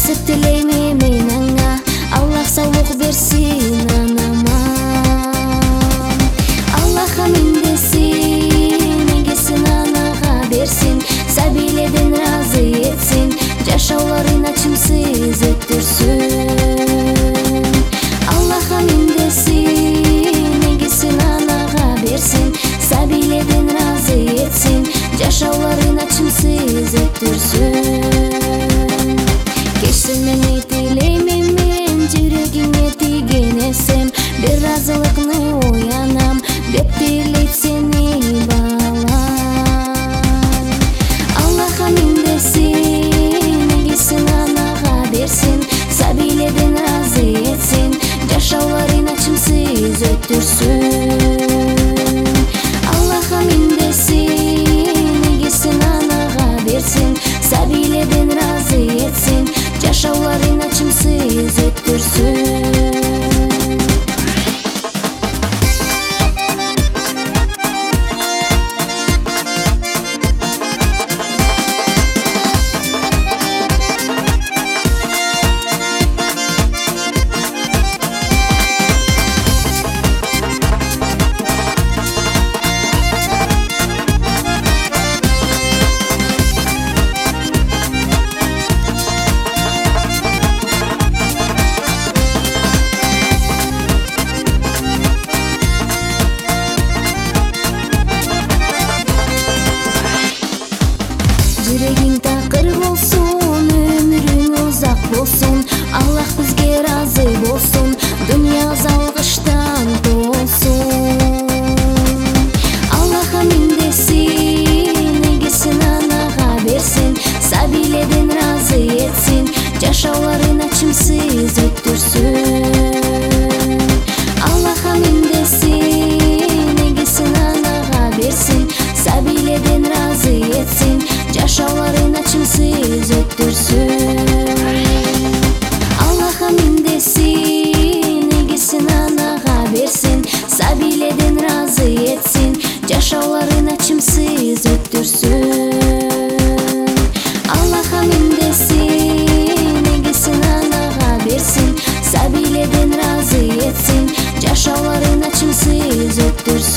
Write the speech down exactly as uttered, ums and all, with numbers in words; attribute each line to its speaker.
Speaker 1: Кесип тилейм мен аңа, Аллах саулык берсин анама. Аллах амин десин, эгесин анага берсин, сабиледен разы этсин, жашоолорун ачымсыз өттүрсүн. Аллах амин десин, эгесин анага берсин, сабиледен разы этсин, жашоолорун ачымсыз өттүрсүн. Кечсин мени тилейм мен, жүрөгүңө тийген эсем, бир разылыкны уянам деп тилейт сени балам. Аллах амин десин, эгесин анага берсин, сабиледен разы этсин, жашоолорун ачымсыз өттүрсүн. Аллах амин десин, эгесин анага берсин, сабиледен разы этсин, жашоолорун ачымсыз өттүрсүн. Жүрегиң такыр болсун, өмүрүң узак болсун, Аллах бизге разы болсун, дүйнө залгыштан толсун. Аллах амин десин, эгесин анага берсин, сабиледен разы этсин, жашоолорун ачымсыз өттүрсүн. Аллах амин десин, эгесин анага берсин, сабиледен разы этсин, жашоолорун ачымсыз өттүрсүн. Аллах амин десин, эгесин анага берсин, сабиледен разы этсин, жашоолорун ачымсыз өттүрсүн. Аллах амин десин, эгесин анага берсин, сабиледен разы этсин, жашоолорун ачымсыз өттүрсүн.